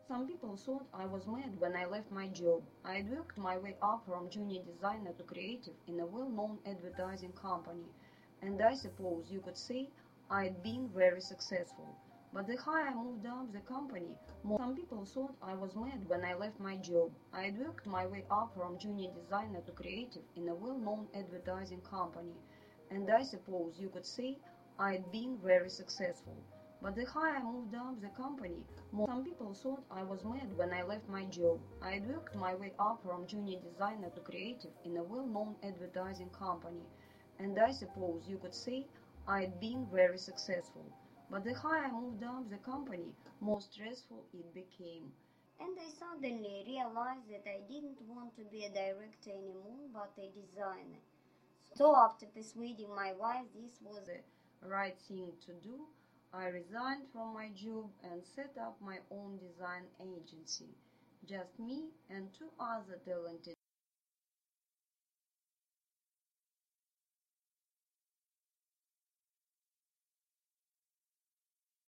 Some people thought I was mad when I left my job. I had worked my way up from junior designer to creative in a well-known advertising company, and I suppose you could say I had been very successful. But the higher I moved up the company, more some people thought I was mad when I left my job. I had worked my way up from junior designer to creative in a well-known advertising company, and I suppose you could say I had been very successful. But the higher I moved up the company, more some people thought I was mad when I left my job. I had worked my way up from junior designer to creative in a well-known advertising company, and I suppose you could say I had been very successful. But the higher I moved up the company, more stressful it became. And I suddenly realized that I didn't want to be a director anymore, but a designer. So after persuading my wife this was The right thing to do, I resigned from my job and set up my own design agency. Just me and two other talented